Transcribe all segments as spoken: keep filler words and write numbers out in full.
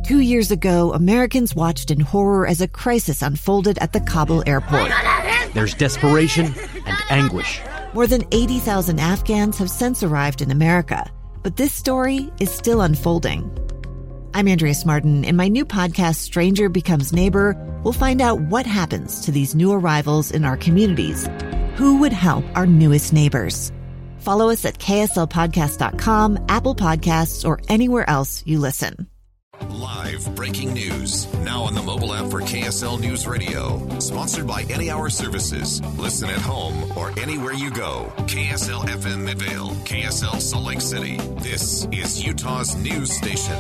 Two years ago, Americans watched in horror as a crisis unfolded at the Kabul airport. There's desperation and anguish. More than eighty thousand Afghans have since arrived in America, but this story is still unfolding. I'm Andrea Martin. In my new podcast, Stranger Becomes Neighbor, we'll find out what happens to these new arrivals in our communities. Who would help our newest neighbors? Follow us at K S L podcast dot com, Apple Podcasts, or anywhere else you listen. Live breaking news, now on the mobile app for K S L News Radio. Sponsored by Any Hour Services. Listen at home or anywhere you go. K S L F M Midvale, K S L Salt Lake City. This is Utah's news station.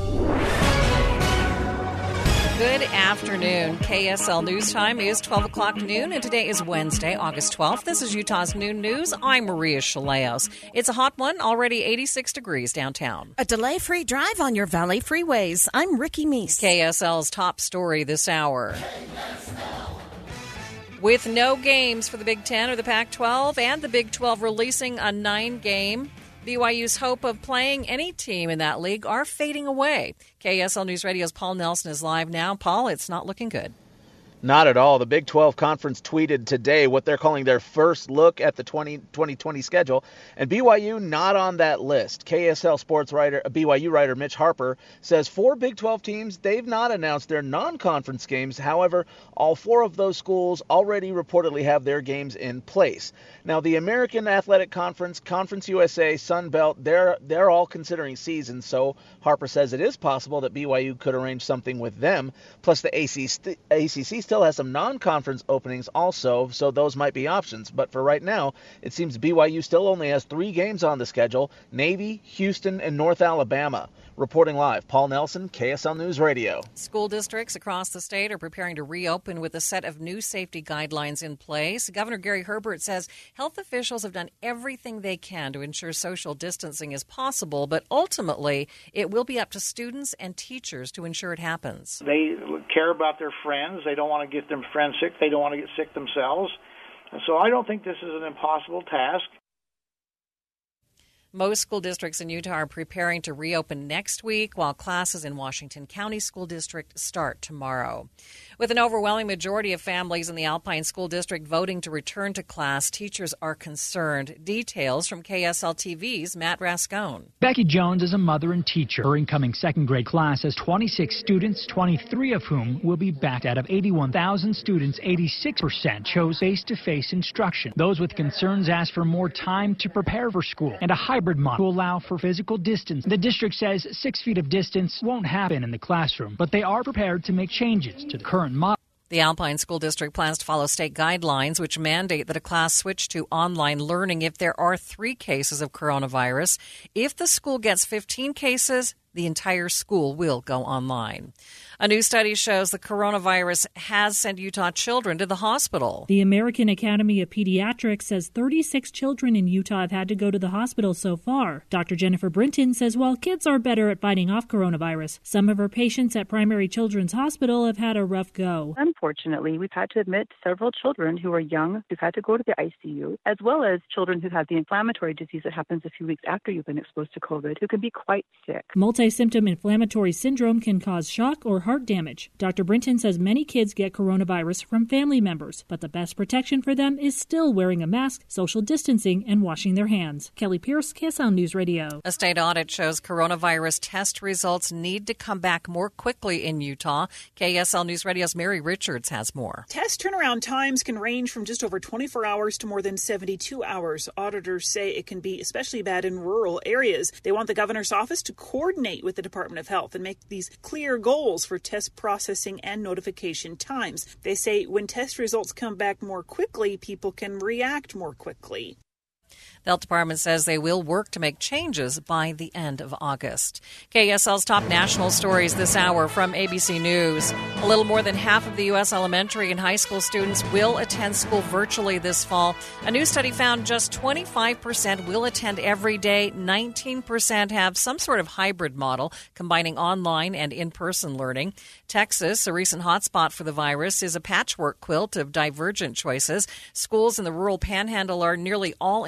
Good afternoon. K S L News Time is twelve o'clock noon, and today is Wednesday, August twelfth. This is Utah's Noon News. I'm Maria Chaleos. It's a hot one, already eighty-six degrees downtown. A delay-free drive on your Valley freeways. I'm Ricky Meese. K S L's top story this hour. With no games for the Big Ten or the Pac twelve and the Big twelve releasing a nine-game, B Y U's hope of playing any team in that league are fading away. K S L News Radio's Paul Nelson is live now. Paul, it's not looking good. Not at all. The Big twelve Conference tweeted today what they're calling their first look at the twenty twenty schedule, and B Y U not on that list. K S L sports writer, B Y U writer Mitch Harper says four Big twelve teams, they've not announced their non-conference games. However, all four of those schools already reportedly have their games in place. Now, the American Athletic Conference, Conference U S A, Sun Belt, they're, they're all considering seasons, so Harper says it is possible that B Y U could arrange something with them. Plus, the A C C still has some non-conference openings also, so those might be options. But for right now, it seems B Y U still only has three games on the schedule: Navy, Houston, and North Alabama. Reporting live, Paul Nelson, K S L News Radio. School districts across the state are preparing to reopen with a set of new safety guidelines in place. Governor Gary Herbert says health officials have done everything they can to ensure social distancing is possible, but ultimately it will be up to students and teachers to ensure it happens. They care about their friends. They don't want to get their friends sick. They don't want to get sick themselves. And so I don't think this is an impossible task. Most school districts in Utah are preparing to reopen next week, while classes in Washington County School District start tomorrow. With an overwhelming majority of families in the Alpine School District voting to return to class, teachers are concerned. Details from K S L T V's Matt Rascone. Becky Jones is a mother and teacher. Her incoming second grade class has twenty-six students, twenty-three of whom will be back. Out of eighty-one thousand students, eighty-six percent chose face-to-face instruction. Those with concerns asked for more time to prepare for school and a hybrid model to allow for physical distance. The district says six feet of distance won't happen in the classroom, but they are prepared to make changes to the current model. The Alpine School District plans to follow state guidelines which mandate that a class switch to online learning if there are three cases of coronavirus. If the school gets fifteen cases, the entire school will go online. A new study shows the coronavirus has sent Utah children to the hospital. The American Academy of Pediatrics says thirty-six children in Utah have had to go to the hospital so far. Doctor Jennifer Brinton says while kids are better at fighting off coronavirus, some of her patients at Primary Children's Hospital have had a rough go. Unfortunately, we've had to admit several children who are young who've had to go to the I C U, as well as children who have the inflammatory disease that happens a few weeks after you've been exposed to COVID, who can be quite sick. Multi-symptom inflammatory syndrome can cause shock or heart damage. Doctor Brinton says many kids get coronavirus from family members, but the best protection for them is still wearing a mask, social distancing, and washing their hands. Kelly Pierce, K S L News Radio. A state audit shows coronavirus test results need to come back more quickly in Utah. K S L News Radio's Mary Richards has more. Test turnaround times can range from just over twenty-four hours to more than seventy-two hours. Auditors say it can be especially bad in rural areas. They want the governor's office to coordinate with the Department of Health and make these clear goals for test processing and notification times. They say when test results come back more quickly, people can react more quickly. The health department says they will work to make changes by the end of August. K S L's top national stories this hour from A B C News. A little more than half of the U S elementary and high school students will attend school virtually this fall. A new study found just twenty-five percent will attend every day. nineteen percent have some sort of hybrid model combining online and in-person learning. Texas, a recent hotspot for the virus, is a patchwork quilt of divergent choices. Schools in the rural panhandle are nearly all in person.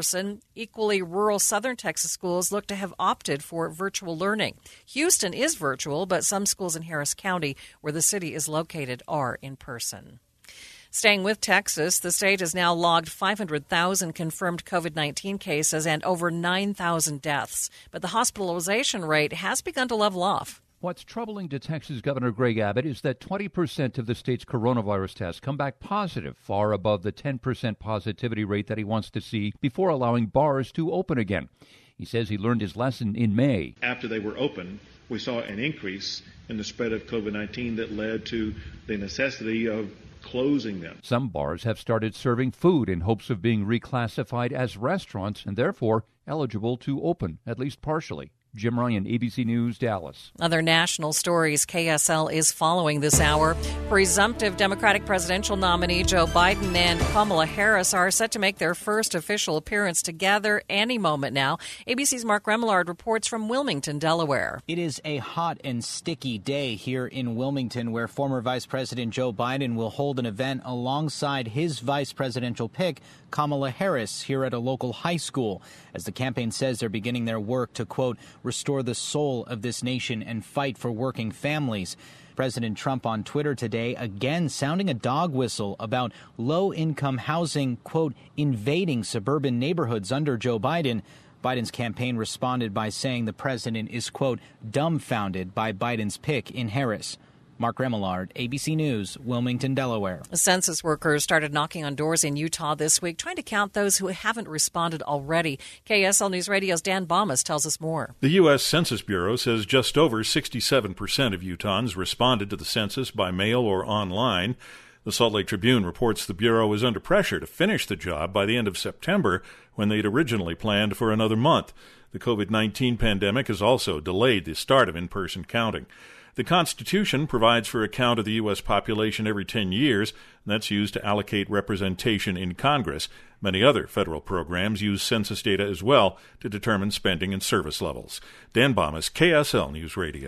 person. Equally rural southern Texas schools look to have opted for virtual learning. Houston is virtual, but some schools in Harris County, where the city is located, are in person. Staying with Texas, the state has now logged five hundred thousand confirmed COVID nineteen cases and over nine thousand deaths. But the hospitalization rate has begun to level off. What's troubling to Texas Governor Greg Abbott is that twenty percent of the state's coronavirus tests come back positive, far above the ten percent positivity rate that he wants to see before allowing bars to open again. He says he learned his lesson in May. After they were open, we saw an increase in the spread of COVID nineteen that led to the necessity of closing them. Some bars have started serving food in hopes of being reclassified as restaurants and therefore eligible to open, at least partially. Jim Ryan, A B C News, Dallas. Other national stories K S L is following this hour. Presumptive Democratic presidential nominee Joe Biden and Kamala Harris are set to make their first official appearance together any moment now. A B C's Mark Remillard reports from Wilmington, Delaware. It is a hot and sticky day here in Wilmington, where former Vice President Joe Biden will hold an event alongside his vice presidential pick, Kamala Harris, here at a local high school, as the campaign says they're beginning their work to, quote, restore the soul of this nation and fight for working families. President Trump on Twitter today again sounding a dog whistle about low-income housing, quote, invading suburban neighborhoods under Joe Biden. Biden's campaign responded by saying the president is, quote, dumbfounded by Biden's pick in Harris. Mark Remillard, A B C News, Wilmington, Delaware. Census workers started knocking on doors in Utah this week, trying to count those who haven't responded already. K S L News Radio's Dan Bomas tells us more. The U S Census Bureau says just over sixty-seven percent of Utahns responded to the census by mail or online. The Salt Lake Tribune reports the Bureau is under pressure to finish the job by the end of September, when they'd originally planned for another month. The COVID nineteen pandemic has also delayed the start of in-person counting. The Constitution provides for a count of the U S population every ten years, and that's used to allocate representation in Congress. Many other federal programs use census data as well to determine spending and service levels. Dan Bomas, K S L News Radio.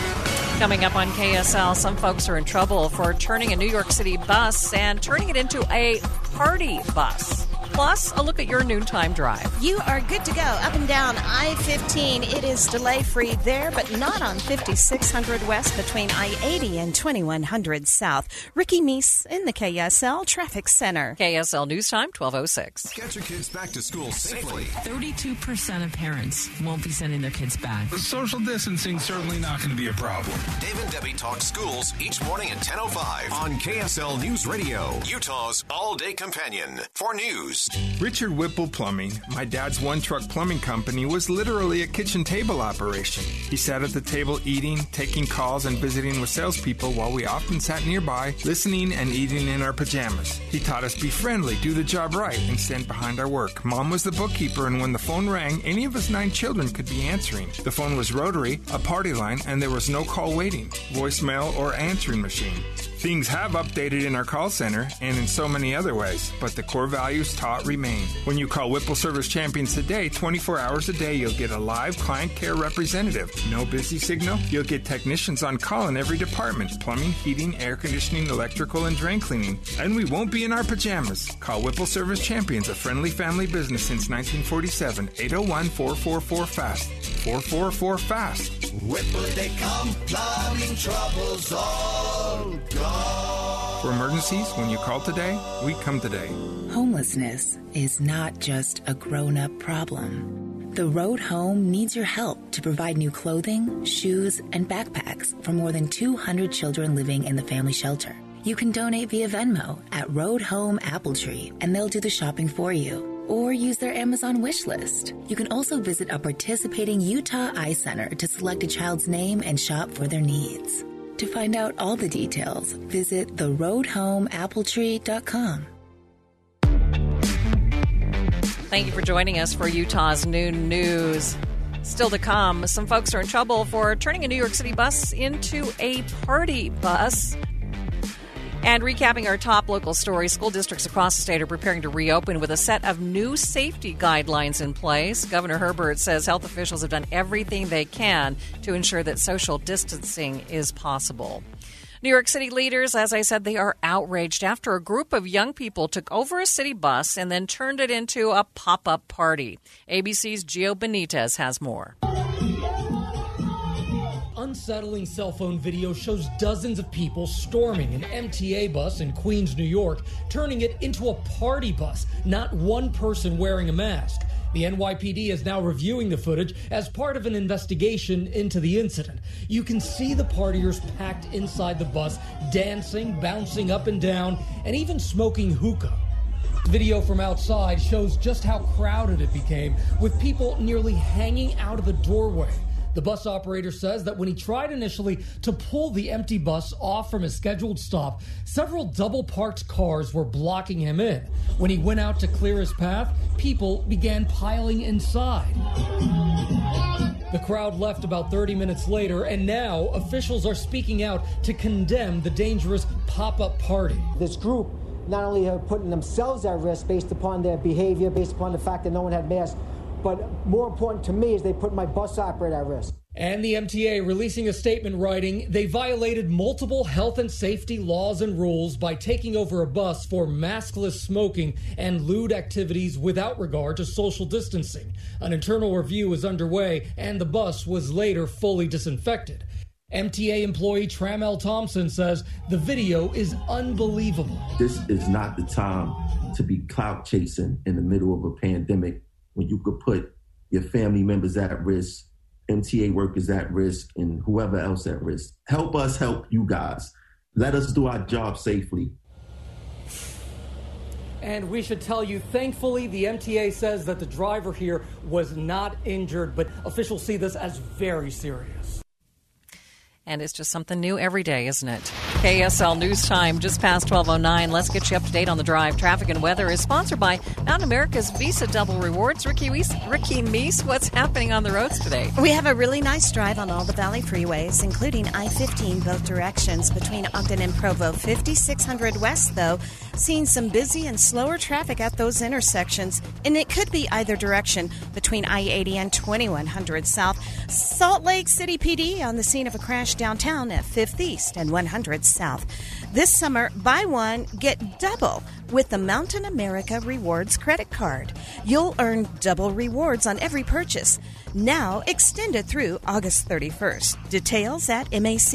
Coming up on K S L, some folks are in trouble for turning a New York City bus and turning it into a party bus. Plus, a look at your noontime drive. You are good to go up and down I fifteen. It is delay-free there, but not on fifty-six hundred West between I eighty and twenty-one hundred South. Ricky Meese in the K S L Traffic Center. K S L News Time, twelve oh six. Get your kids back to school safely. thirty-two percent of parents won't be sending their kids back. The social distancing certainly not going to be a problem. Dave and Debbie talk schools each morning at ten oh five on K S L News Radio, Utah's all-day companion for news. Richard Whipple Plumbing, my dad's one-truck plumbing company, was literally a kitchen table operation. He sat at the table eating, taking calls, and visiting with salespeople while we often sat nearby, listening and eating in our pajamas. He taught us be friendly, do the job right, and stand behind our work. Mom was the bookkeeper, and when the phone rang, any of us nine children could be answering. The phone was rotary, a party line, and there was no call waiting, voicemail, or answering machine. Things have updated in our call center and in so many other ways, but the core values taught remain. When you call Whipple Service Champions today, twenty-four hours a day, you'll get a live client care representative. No busy signal? You'll get technicians on call in every department: plumbing, heating, air conditioning, electrical, and drain cleaning. And we won't be in our pajamas. Call Whipple Service Champions, a friendly family business since nineteen forty-seven. eight oh one, four four four, FAST. four four four, FAST. Whipple, they come, plumbing troubles all gone. For emergencies, when you call today, we come today. Homelessness is not just a grown-up problem. The Road Home needs your help to provide new clothing, shoes, and backpacks for more than two hundred children living in the family shelter. You can donate via Venmo at Road Home Appletree, and they'll do the shopping for you. Or use their Amazon wish list. You can also visit a participating Utah Eye Center to select a child's name and shop for their needs. To find out all the details, visit the road home appletree dot com. Thank you for joining us for Utah's Noon News. Still to come, some folks are in trouble for turning a New York City bus into a party bus. And recapping our top local stories, school districts across the state are preparing to reopen with a set of new safety guidelines in place. Governor Herbert says health officials have done everything they can to ensure that social distancing is possible. New York City leaders, as I said, they are outraged after a group of young people took over a city bus and then turned it into a pop-up party. A B C's Gio Benitez has more. Unsettling cell phone video shows dozens of people storming an M T A bus in Queens, New York, turning it into a party bus, not one person wearing a mask. The N Y P D is now reviewing the footage as part of an investigation into the incident. You can see the partiers packed inside the bus, dancing, bouncing up and down, and even smoking hookah. Video from outside shows just how crowded it became, with people nearly hanging out of the doorway. The bus operator says that when he tried initially to pull the empty bus off from his scheduled stop, several double-parked cars were blocking him in. When he went out to clear his path, people began piling inside. The crowd left about thirty minutes later, and now officials are speaking out to condemn the dangerous pop-up party. This group not only are putting themselves at risk based upon their behavior, based upon the fact that no one had masks, but more important to me is they put my bus operator at risk. And the M T A releasing a statement writing, they violated multiple health and safety laws and rules by taking over a bus for maskless smoking and lewd activities without regard to social distancing. An internal review is underway, and the bus was later fully disinfected. M T A employee Tramel Thompson says the video is unbelievable. This is not the time to be clout chasing in the middle of a pandemic, when you could put your family members at risk, M T A workers at risk, and whoever else at risk. Help us help you guys. Let us do our job safely. And we should tell you, thankfully, the M T A says that the driver here was not injured, but officials see this as very serious. And it's just something new every day, isn't it? K S L News Time, just past twelve oh nine. Let's get you up to date on the drive. Traffic and weather is sponsored by Mountain America's Visa Double Rewards. Ricky Meese, Ricky Meese, what's happening on the roads today? We have a really nice drive on all the Valley freeways, including I fifteen both directions between Ogden and Provo. fifty-six hundred west, though, seeing some busy and slower traffic at those intersections. And it could be either direction between I eighty and twenty-one hundred south. Salt Lake City P D on the scene of a crash downtown at fifth East and one hundred south. This summer, buy one, get double with the Mountain America Rewards credit card. You'll earn double rewards on every purchase. Now extended through August thirty-first. Details at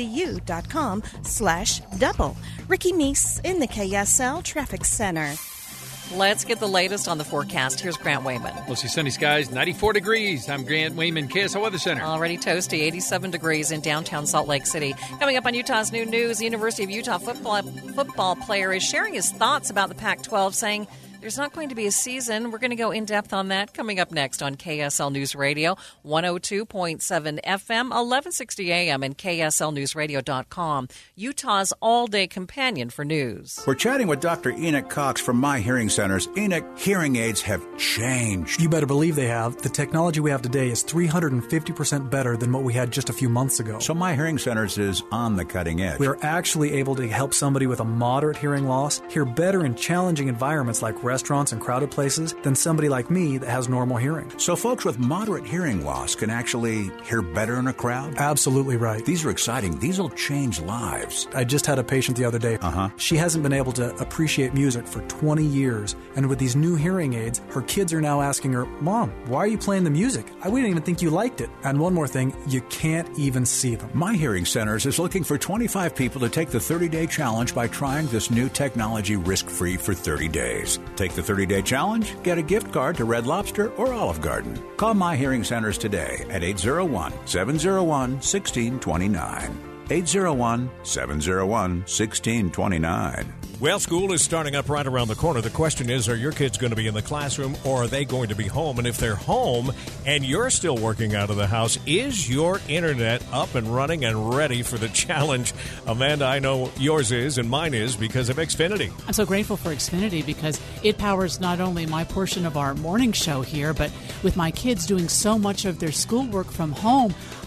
macu.com slash double. Ricky Meese in the K S L Traffic Center. Let's get the latest on the forecast. Here's Grant Wayman. Mostly sunny skies, ninety-four degrees. I'm Grant Wayman, K S L Weather Center. Already toasty, eighty-seven degrees in downtown Salt Lake City. Coming up on Utah's New News, the University of Utah football football player is sharing his thoughts about the Pac twelve, saying there's not going to be a season. We're going to go in depth on that coming up next on K S L News Radio, one oh two point seven F M, eleven sixty A M, and K S L News Radio dot com, Utah's all-day companion for news. We're chatting with Doctor Enoch Cox from My Hearing Centers. Enoch, hearing aids have changed. You better believe they have. The technology we have today is three hundred fifty percent better than what we had just a few months ago. So My Hearing Centers is on the cutting edge. We are actually able to help somebody with a moderate hearing loss hear better in challenging environments like restaurants and crowded places than somebody like me that has normal hearing. So folks with moderate hearing loss can actually hear better in a crowd? Absolutely right. These are exciting. These will change lives. I just had a patient the other day. Uh-huh. She hasn't been able to appreciate music for twenty years, and with these new hearing aids, her kids are now asking her, Mom, why are you playing the music? I wouldn't even think you liked it. And one more thing, you can't even see them. My Hearing Centers is looking for twenty-five people to take the thirty-day challenge by trying this new technology risk-free for thirty days. Take the thirty-day challenge, get a gift card to Red Lobster or Olive Garden. Call My Hearing Centers today at eight oh one, seven oh one, one six two nine. eight oh one, seven oh one, one six two nine. Well, school is starting up right around the corner. The question is, are your kids going to be in the classroom or are they going to be home? And if they're home and you're still working out of the house, is your internet up and running and ready for the challenge? Amanda, I know yours is and mine is because of Xfinity. I'm so grateful for Xfinity because it powers not only my portion of our morning show here, but with my kids doing so much of their schoolwork from home,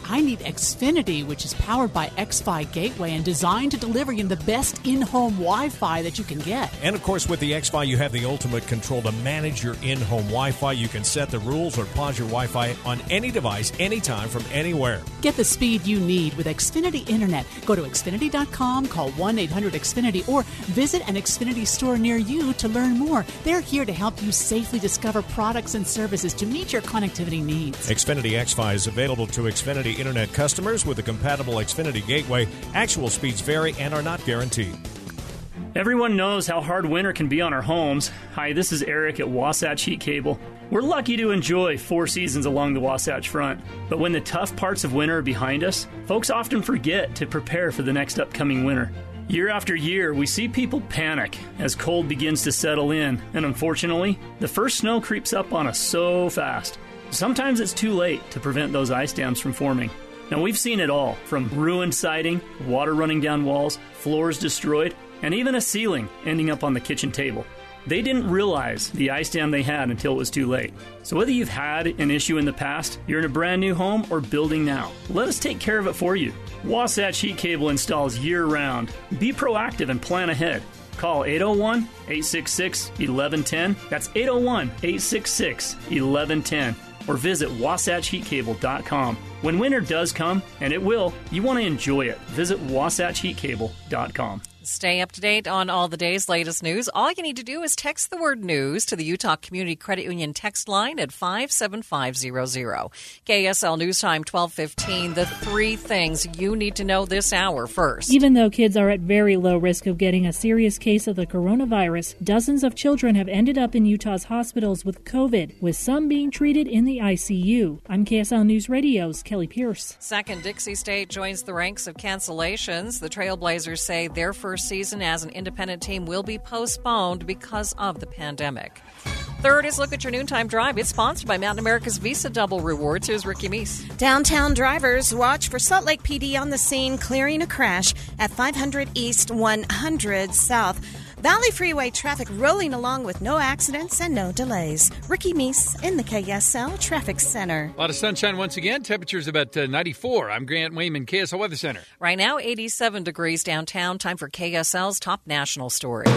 I need Xfinity, which is powered by xFi Gateway and designed to deliver you the best in-home Wi-Fi that you can get. And of course, with the xFi, you have the ultimate control to manage your in-home Wi-Fi. You can set the rules or pause your Wi-Fi on any device, anytime, from anywhere. Get the speed you need with Xfinity Internet. Go to Xfinity dot com, call one eight hundred X Finity, or visit an Xfinity store near you to learn more. They're here to help you safely discover products and services to meet your connectivity needs. Xfinity xFi is available to Xfinity Internet customers with a compatible Xfinity gateway. Actual speeds vary and are not guaranteed. Everyone knows how hard winter can be on our homes. Hi, this is Eric at Wasatch Heat Cable. We're lucky to enjoy four seasons along the Wasatch Front. But when the tough parts of winter are behind us, folks often forget to prepare for the next upcoming winter. Year after year, we see people panic as cold begins to settle in, and unfortunately, the first snow creeps up on us so fast. Sometimes it's too late to prevent those ice dams from forming. Now, we've seen it all, from ruined siding, water running down walls, floors destroyed, and even a ceiling ending up on the kitchen table. They didn't realize the ice dam they had until it was too late. So whether you've had an issue in the past, you're in a brand new home, or building now, let us take care of it for you. Wasatch Heat Cable installs year-round. Be proactive and plan ahead. Call eight oh one, eight six six, one one one zero. That's eight oh one, eight six six, one one one zero. Or visit wasatch heat cable dot com. When winter does come, and it will, you want to enjoy it. Visit wasatch heat cable dot com. Stay up to date on all the day's latest news. All you need to do is text the word news to the Utah Community Credit Union text line at five seven five zero zero. K S L News Time twelve fifteen. The three things you need to know this hour first. Even though kids are at very low risk of getting a serious case of the coronavirus, dozens of children have ended up in Utah's hospitals with COVID, with some being treated in the I C U. I'm K S L News Radio's Kelly Pierce. Second, Dixie State joins the ranks of cancellations. The Trailblazers say their first season as an independent team will be postponed because of the pandemic. Third is Look at Your Noontime Drive. It's sponsored by Mountain America's Visa Double Rewards. Here's Ricky Meese. Downtown drivers watch for Salt Lake P D on the scene clearing a crash at five hundred East, one hundred South. Valley Freeway traffic rolling along with no accidents and no delays. Ricky Meese in the K S L Traffic Center. A lot of sunshine once again. Temperatures about uh, ninety-four. I'm Grant Wayman, K S L Weather Center. Right now, eighty-seven degrees downtown. Time for K S L's top national stories.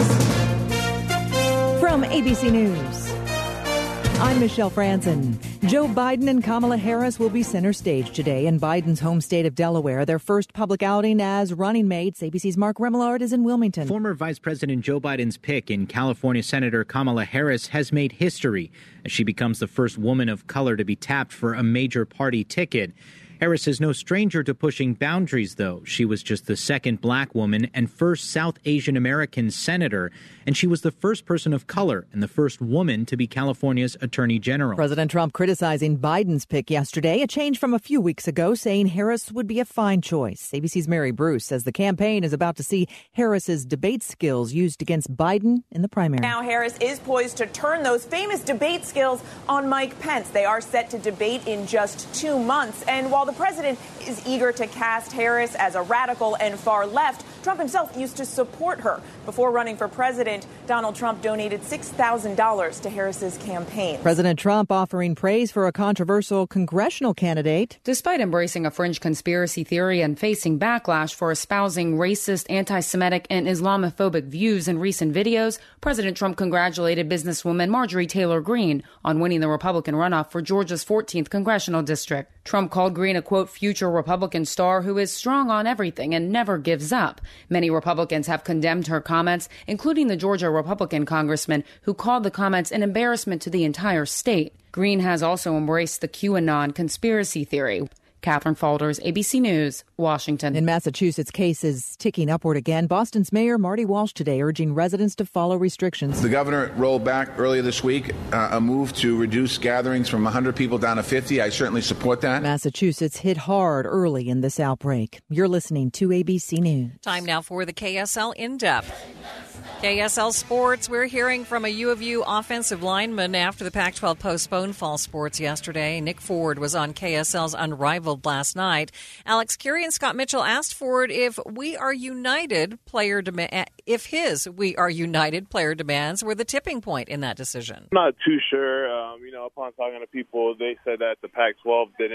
From A B C News, I'm Michelle Franzen. Joe Biden and Kamala Harris will be center stage today in Biden's home state of Delaware, their first public outing as running mates. A B C's Mark Remillard is in Wilmington. Former Vice President Joe Biden's pick in California Senator Kamala Harris has made history as she becomes the first woman of color to be tapped for a major party ticket. Harris is no stranger to pushing boundaries, though. She was just the second black woman and first South Asian American senator, and she was the first person of color and the first woman to be California's attorney general. President Trump criticizing Biden's pick yesterday, a change from a few weeks ago, saying Harris would be a fine choice. A B C's Mary Bruce says the campaign is about to see Harris's debate skills used against Biden in the primary. Now Harris is poised to turn those famous debate skills on Mike Pence. They are set to debate in just two months, and while the president is eager to cast Harris as a radical and far left, Trump himself used to support her. Before running for president, Donald Trump donated six thousand dollars to Harris's campaign. President Trump offering praise for a controversial congressional candidate. Despite embracing a fringe conspiracy theory and facing backlash for espousing racist, anti-Semitic, and Islamophobic views in recent videos, President Trump congratulated businesswoman Marjorie Taylor Greene on winning the Republican runoff for Georgia's fourteenth congressional district. Trump called Greene a, quote, future Republican star who is strong on everything and never gives up. Many Republicans have condemned her comments, including the Georgia Republican congressman who called the comments an embarrassment to the entire state. Greene has also embraced the QAnon conspiracy theory. Catherine Falders, A B C News, Washington. In Massachusetts, cases ticking upward again. Boston's Mayor Marty Walsh today urging residents to follow restrictions. The governor rolled back earlier this week uh, a move to reduce gatherings from one hundred people down to fifty. I certainly support that. Massachusetts hit hard early in this outbreak. You're listening to A B C News. Time now for the K S L In-Depth. K S L Sports, we're hearing from a U of U offensive lineman after the Pac twelve postponed fall sports yesterday. Nick Ford was on K S L's Unrivaled last night. Alex Curie and Scott Mitchell asked Ford if we are united player demand, if his we are united player demands were the tipping point in that decision. I'm not too sure. Um, you know, upon talking to people, they said that the Pac twelve didn't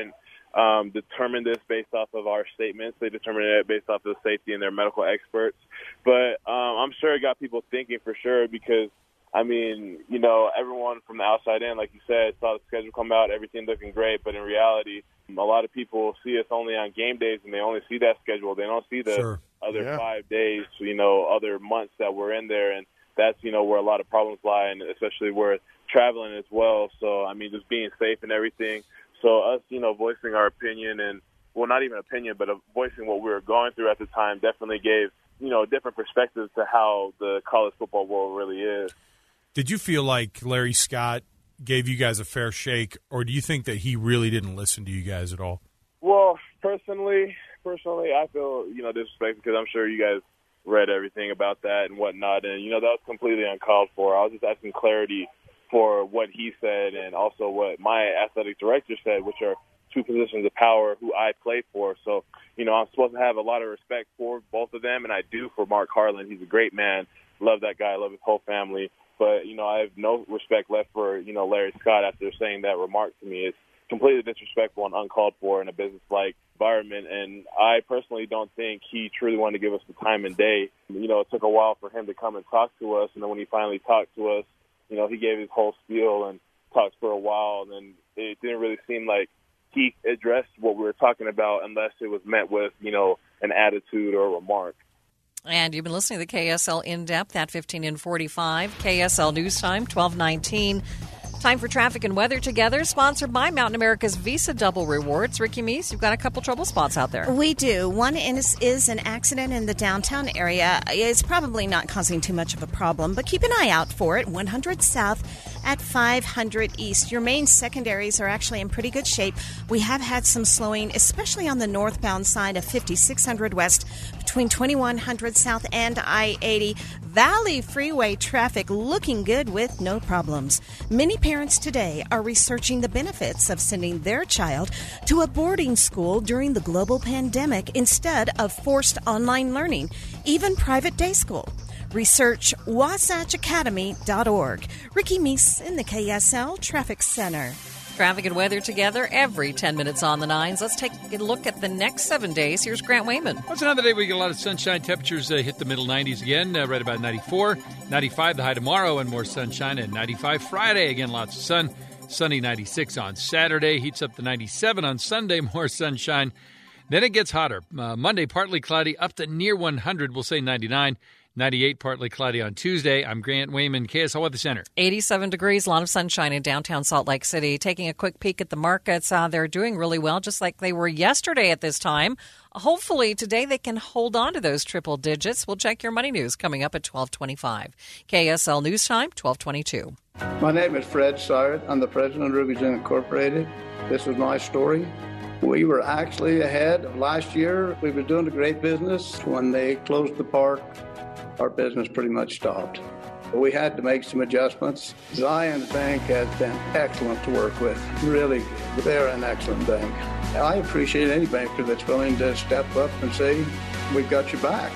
um, determine this based off of our statements. They determined it based off of the safety and their medical experts. But um, I'm sure it got people thinking for sure because, I mean, you know, everyone from the outside in, like you said, saw the schedule come out, everything looking great. But in reality, a lot of people see us only on game days, and they only see that schedule. They don't see the sure. other yeah. five days, you know, other months that we're in there. And that's, you know, where a lot of problems lie, and especially where traveling as well. So, I mean, just being safe and everything. So us, you know, voicing our opinion and, well, not even opinion, but voicing what we were going through at the time definitely gave, you know, different perspectives to how the college football world really is. Did you feel like Larry Scott gave you guys a fair shake, or do you think that he really didn't listen to you guys at all? Well, personally, personally, I feel, you know, disrespected because I'm sure you guys read everything about that and whatnot, and, you know, that was completely uncalled for. I was just asking clarity for what he said and also what my athletic director said, which are two positions of power who I play for. So, you know, I'm supposed to have a lot of respect for both of them, and I do for Mark Harlan. He's a great man. Love that guy. Love his whole family. But, you know, I have no respect left for, you know, Larry Scott after saying that remark to me. It's completely disrespectful and uncalled for in a business-like environment. And I personally don't think he truly wanted to give us the time and day. You know, it took a while for him to come and talk to us. And then when he finally talked to us, you know, he gave his whole spiel and talked for a while. And then it didn't really seem like he addressed what we were talking about unless it was met with, you know, an attitude or a remark. And you've been listening to the K S L In-Depth at fifteen and forty-five. K S L News Time, twelve nineteen. Time for traffic and weather together, sponsored by Mountain America's Visa Double Rewards. Ricky Meese, you've got a couple trouble spots out there. We do. One is, is an accident in the downtown area. It's probably not causing too much of a problem, but keep an eye out for it. one hundred South at five hundred East. Your main secondaries are actually in pretty good shape. We have had some slowing, especially on the northbound side of fifty-six hundred West between twenty-one hundred South and I eighty. Valley Freeway traffic looking good with no problems. Many parents today are researching the benefits of sending their child to a boarding school during the global pandemic instead of forced online learning, even private day school. Research wasatch academy dot org. Ricky Meese in the K S L Traffic Center. Traffic and weather together every ten minutes on the nines. Let's take a look at the next seven days. Here's Grant Wayman. Well, it's another day we get a lot of sunshine. Temperatures uh, hit the middle nineties again, uh, right about ninety-four. ninety-five the high tomorrow and more sunshine. And ninety-five Friday, again, lots of sun. Sunny ninety-six on Saturday. Heats up to ninety-seven on Sunday, more sunshine. Then it gets hotter. Uh, Monday, partly cloudy, up to near one hundred. We'll say ninety-nine. ninety-eight, partly cloudy on Tuesday. I'm Grant Wayman, K S L Weather Center. eighty-seven degrees, a lot of sunshine in downtown Salt Lake City. Taking a quick peek at the markets, uh, they're doing really well, just like they were yesterday at this time. Hopefully today they can hold on to those triple digits. We'll check your money news coming up at twelve twenty-five. K S L News Time, twelve twenty-two. My name is Fred Sard. I'm the president of Ruby's Incorporated. This is my story. We were actually ahead of last year. We were doing a great business. When they closed the park, our business pretty much stopped. We had to make some adjustments. Zions Bank has been excellent to work with. Really, they're an excellent bank. I appreciate any banker that's willing to step up and say, we've got your back.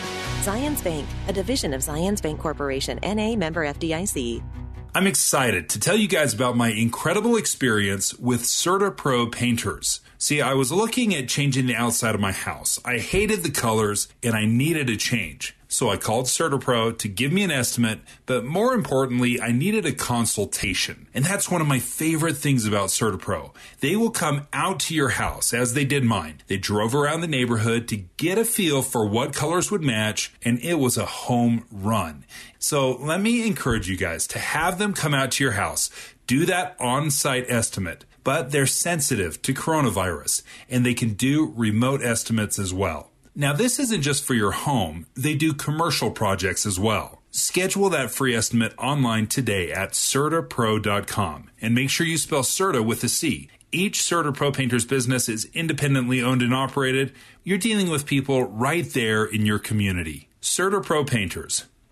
Zions Bank, a division of Zions Bank Corporation, N A member F D I C. I'm excited to tell you guys about my incredible experience with CertaPro painters. See, I was looking at changing the outside of my house. I hated the colors and I needed a change. So I called CertaPro to give me an estimate, but more importantly, I needed a consultation. And that's one of my favorite things about CertaPro. They will come out to your house, as they did mine. They drove around the neighborhood to get a feel for what colors would match, and it was a home run. So let me encourage you guys to have them come out to your house, do that on-site estimate. But they're sensitive to coronavirus, and they can do remote estimates as well. Now, this isn't just for your home. They do commercial projects as well. Schedule that free estimate online today at Certa Pro dot com. And make sure you spell Certa with a C. Each CertaPro painter's business is independently owned and operated. You're dealing with people right there in your community. CertaPro Painters.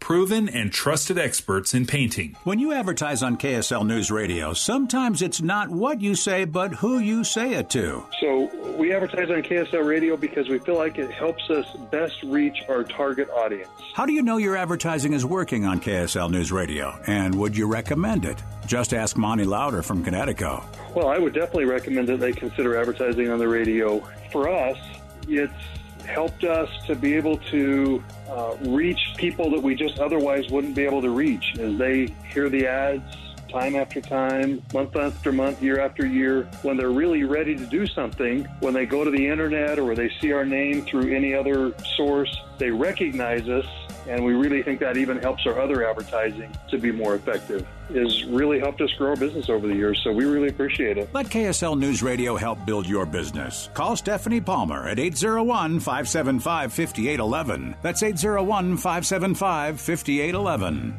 proven and trusted experts in painting. When you advertise on K S L News Radio, sometimes it's not what you say, but who you say it to. So we advertise on K S L Radio because we feel like it helps us best reach our target audience. How do you know your advertising is working on K S L News Radio? And would you recommend it? Just ask Monty Lauder from Connecticut. Well, I would definitely recommend that they consider advertising on the radio. For us, it's helped us to be able to uh, reach people that we just otherwise wouldn't be able to reach as they hear the ads time after time, month after month, year after year. When they're really ready to do something, when they go to the internet or they see our name through any other source, they recognize us, and we really think that even helps our other advertising to be more effective. It's really helped us grow our business over the years, so we really appreciate it. Let K S L News Radio help build your business. Call Stephanie Palmer at eight zero one, five seven five, five eight one one. That's eight zero one, five seven five, five eight one one.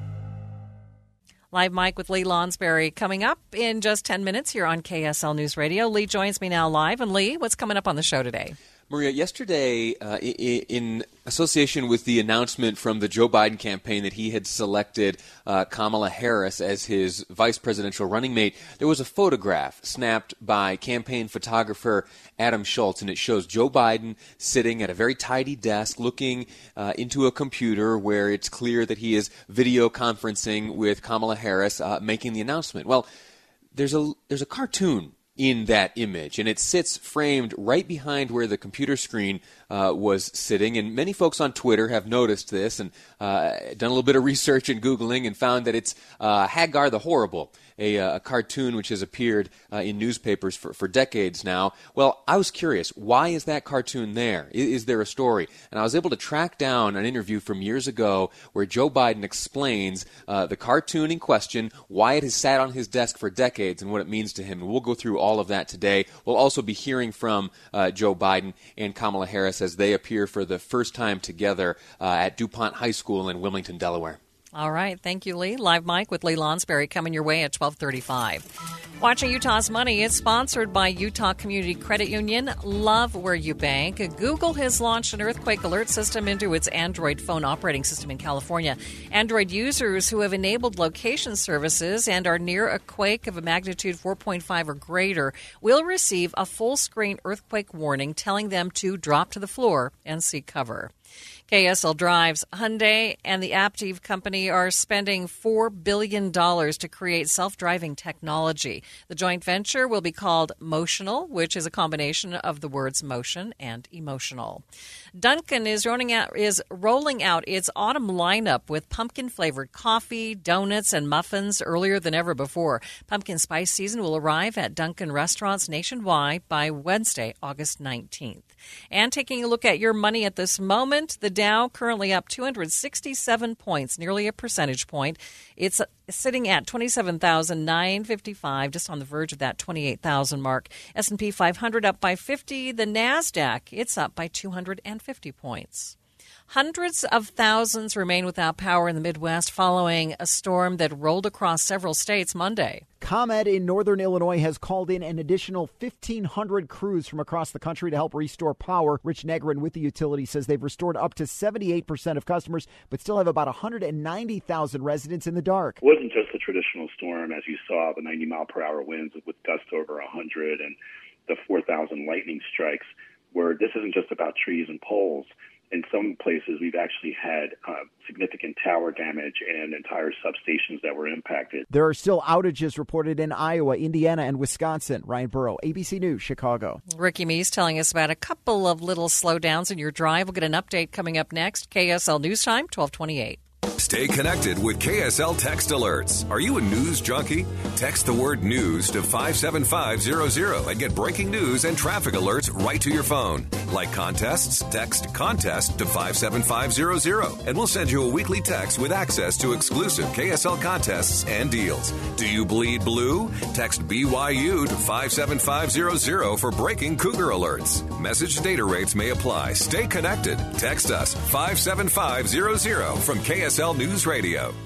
Live Mike with Lee Lonsberry coming up in just ten minutes here on K S L News Radio. Lee joins me now live. And Lee, what's coming up on the show today? Maria, yesterday, uh, in association with the announcement from the Joe Biden campaign that he had selected uh, Kamala Harris as his vice presidential running mate, there was a photograph snapped by campaign photographer Adam Schultz, and it shows Joe Biden sitting at a very tidy desk looking uh, into a computer where it's clear that he is video conferencing with Kamala Harris uh, making the announcement. Well, there's a there's a cartoon in that image, and it sits framed right behind where the computer screen uh, was sitting. And many folks on Twitter have noticed this and uh, done a little bit of research and Googling and found that it's uh, Hagar the Horrible, a, a cartoon which has appeared uh, in newspapers for, for decades now. Well, I was curious, why is that cartoon there? Is, is there a story? And I was able to track down an interview from years ago where Joe Biden explains uh, the cartoon in question, why it has sat on his desk for decades, and what it means to him. And we'll go through all of that today. We'll also be hearing from uh, Joe Biden and Kamala Harris as they appear for the first time together uh, at DuPont High School in Wilmington, Delaware. All right. Thank you, Lee. Live Mike with Lee Lonsberry coming your way at twelve thirty-five. Watching Utah's Money is sponsored by Utah Community Credit Union. Love where you bank. Google has launched an earthquake alert system into its Android phone operating system in California. Android users who have enabled location services and are near a quake of a magnitude four point five or greater will receive a full-screen earthquake warning telling them to drop to the floor and seek cover. K S L Drives, Hyundai, and the Aptiv company are spending four billion dollars to create self-driving technology. The joint venture will be called Motional, which is a combination of the words motion and emotional. Dunkin' is rolling out, is rolling out its autumn lineup with pumpkin-flavored coffee, donuts, and muffins earlier than ever before. Pumpkin spice season will arrive at Dunkin' restaurants nationwide by Wednesday, August nineteenth. And taking a look at your money at this moment, the Dow currently up two hundred sixty-seven points, nearly a percentage point. It's sitting at twenty-seven thousand nine hundred fifty-five, just on the verge of that twenty-eight thousand mark. S and P five hundred up by fifty. The NASDAQ, it's up by two hundred fifty points. Hundreds of thousands remain without power in the Midwest following a storm that rolled across several states Monday. ComEd in northern Illinois has called in an additional fifteen hundred crews from across the country to help restore power. Rich Negrin with the utility says they've restored up to seventy-eight percent of customers, but still have about one hundred ninety thousand residents in the dark. It wasn't just a traditional storm, as you saw, the ninety mile per hour winds with gusts over one hundred and the four thousand lightning strikes, where this isn't just about trees and poles. In some places, we've actually had uh, significant tower damage and entire substations that were impacted. There are still outages reported in Iowa, Indiana, and Wisconsin. Ryan Burrow, A B C News, Chicago. Ricky Meese telling us about a couple of little slowdowns in your drive. We'll get an update coming up next. K S L News Time, twelve twenty-eight. Stay connected with K S L Text Alerts. Are you a news junkie? Text the word news to five seven five zero zero and get breaking news and traffic alerts right to your phone. Like contests, text contest to five seven five zero zero and we'll send you a weekly text with access to exclusive K S L contests and deals. Do you bleed blue? Text B Y U to five seven five zero zero for breaking Cougar alerts. Message data rates may apply. Stay connected. Text us five seven five zero zero from K S L News Radio.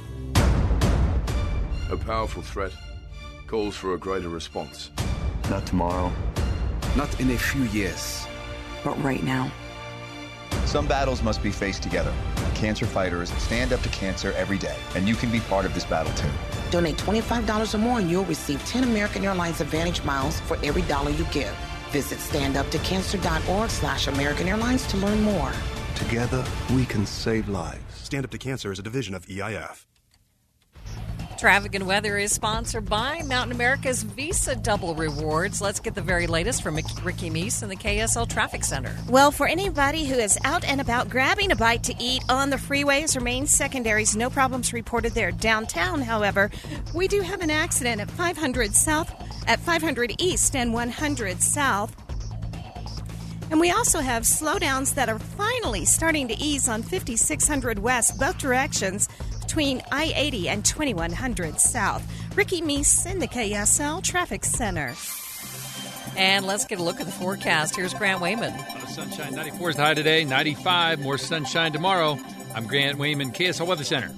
A powerful threat calls for a greater response. Not tomorrow. Not in a few years. But right now. Some battles must be faced together. cancer fighters stand up to cancer every day, and you can be part of this battle too. Donate twenty-five dollars or more and you'll receive ten American Airlines Advantage miles for every dollar you give. Visit standuptocancer.org slash American Airlines to learn more. Together, we can save lives. Stand Up to Cancer is a division of E I F. Traffic and weather is sponsored by Mountain America's Visa Double Rewards. Let's get the very latest from Ricky Meese in the K S L Traffic Center. Well, for anybody who is out and about grabbing a bite to eat on the freeways or main secondaries, no problems reported there. Downtown, however, we do have an accident at five hundred South, at five hundred East and one hundred South. And we also have slowdowns that are finally starting to ease on fifty-six hundred West, both directions, between I eighty and twenty-one hundred South. Ricky Meese in the K S L Traffic Center. And let's get a look at the forecast. Here's Grant Wayman. A lot of sunshine. ninety-four is the high today. ninety-five. More sunshine tomorrow. I'm Grant Wayman, K S L Weather Center.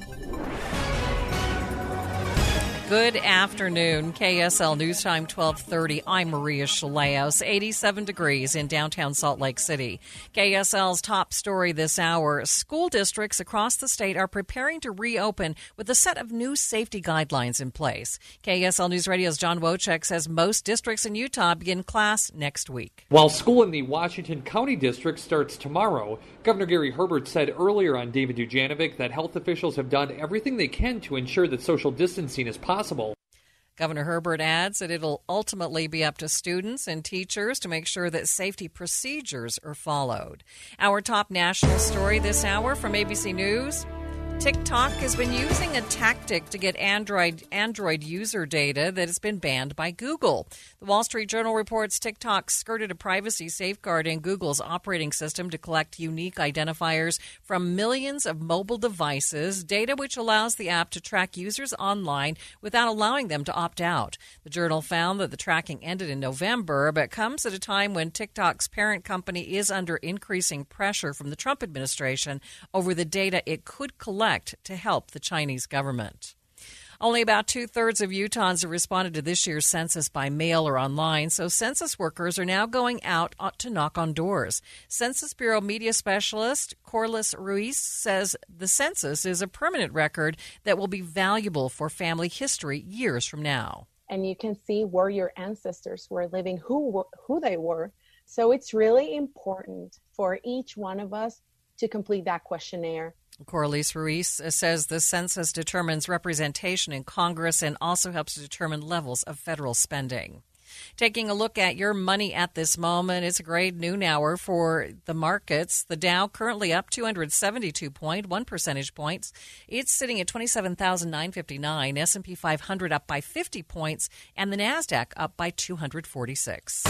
Good afternoon. K S L News Time twelve thirty. I'm Maria Chaleos. eighty-seven degrees in downtown Salt Lake City. K S L's top story this hour. School districts across the state are preparing to reopen with a set of new safety guidelines in place. K S L News Radio's John Wojcik says most districts in Utah begin class next week. While school in the Washington County District starts tomorrow, Governor Gary Herbert said earlier on David Dujanovic that health officials have done everything they can to ensure that social distancing is possible. Governor Herbert adds that it'll ultimately be up to students and teachers to make sure that safety procedures are followed. Our top national story this hour from A B C News. TikTok has been using a tactic to get Android Android user data that has been banned by Google. The Wall Street Journal reports TikTok skirted a privacy safeguard in Google's operating system to collect unique identifiers from millions of mobile devices, data which allows the app to track users online without allowing them to opt out. The Journal found that the tracking ended in November, but comes at a time when TikTok's parent company is under increasing pressure from the Trump administration over the data it could collect to help the Chinese government. Only about two-thirds of Utahns have responded to this year's census by mail or online, so census workers are now going out to knock on doors. Census Bureau media specialist Corliss Ruiz says the census is a permanent record that will be valuable for family history years from now. And you can see where your ancestors were living, who who they were. So it's really important for each one of us to complete that questionnaire. Corliss Ruiz says the census determines representation in Congress and also helps to determine levels of federal spending. Taking a look at your money at this moment, it's a great noon hour for the markets. The Dow currently up two hundred seventy-two point one percentage points. It's sitting at twenty-seven thousand nine hundred fifty-nine. S and P five hundred up by fifty points, and the NASDAQ up by two hundred forty-six.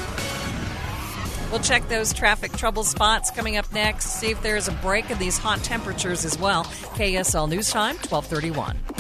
We'll check those traffic trouble spots coming up next, see if there's a break in these hot temperatures as well. K S L News Time, twelve thirty-one.